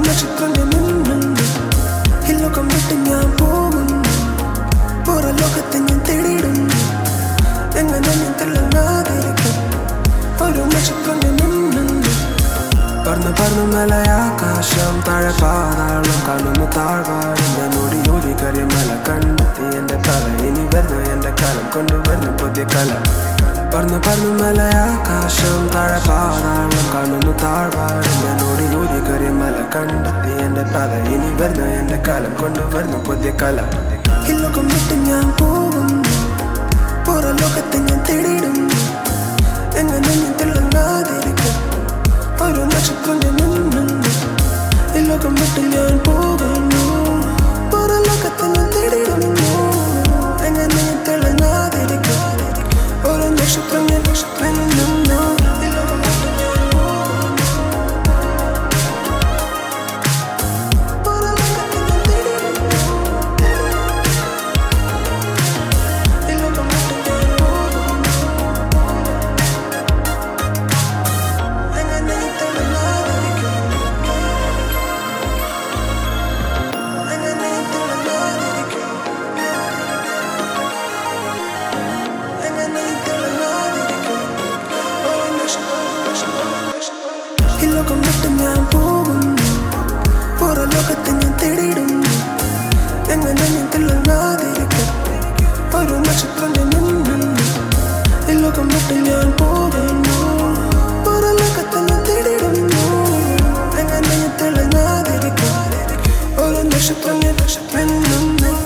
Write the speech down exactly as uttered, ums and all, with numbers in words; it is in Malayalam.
നക്ഷത്രങ്ങൾ മിന്നുന്നു. ഈ ലോകം വിട്ട് ഞാൻ പോകുന്നു. പുറ ലോകത്തെ ഞാൻ തേടിയിടുന്നു. എങ്ങനെ ഞാൻ തിളങ്ങാതിരിക്കും? ഒരു നക്ഷത്രങ്ങൾ മിന്നുന്നു. പറന്ന് പറന്ന് മലയാകാശം, താഴെ പാതാളം കാണുന്നു താഴ്വാരം. ഞാൻ ഓടി ഓടി കയറിയ മല കണ്ടെത്തി എന്റെ തല. ഇനി വരുന്നു എന്റെ കാലം, കൊണ്ടുവരുന്നു പുതിയ കല. പറന്ന് പറന്ന് മലയാകാശം, താഴെ പാതാളം കാണുന്നു താഴ്വാരം. ഞാൻ ഓടി ഓടി കയറിയ മല കണ്ടെത്തി എന്റെ തല. ഇനി വരുന്നു എന്റെ കാലം, കൊണ്ടുവരുന്നു പുതിയ കല. ഈ ലോകം വിട്ട് ഞാൻ പോകുന്നു. പുറ ലോകത്തെ ഞാൻ തേടിയിടുന്നു. എങ്ങനെ ഞാൻ തിളങ്ങാതിരിക്കും? ഒരു നക്ഷത്രങ്ങൾ മിന്നുന്നു. ഈ ലോകം വിട്ട് ഞാൻ പോകുന്നു. പുറ ലോകത്തെ ഞാൻ തേടിയിടുന്നു. എങ്ങനെ ഞാൻ തിളങ്ങാതിരിക്കും? ഒരു നക്ഷത്രങ്ങൾ മിന്നുന്നു. ഈ ലോകം വിട്ട് ഞാൻ പോകുന്നു. പുറ ലോകത്തെ ഞാൻ തേടിയിടുന്നു. ഈ ലോകം വിട്ട് ഞാൻ പോകുന്നു. എങ്ങനെ തിളങ്ങാതിരിക്കും? എങ്ങനെ തിളങ്ങാതിരിക്കും? എങ്ങനെ തിളങ്ങാതിരിക്കും? ഒരു നക്ഷത്രം. ഈ ലോകം വിട്ട് ഞാൻ പോകുന്നു. പുറ ലോകത്തെ ഞാൻ തേടിയിടുന്നു. എങ്ങനെ ഞാൻ തിളങ്ങാതിരിക്കും? ഒരു നക്ഷത്രങ്ങൾ മിന്നുന്നു. ഈ ലോകം വിട്ട് ഞാൻ പോകുന്നു. പുറ ലോകത്തെ ഞാൻ തേടിയിടുന്നു. എങ്ങനെ ഞാൻ തിളങ്ങാതിരിക്കും? ഒരു നക്ഷത്രങ്ങൾ മിന്നുന്നു.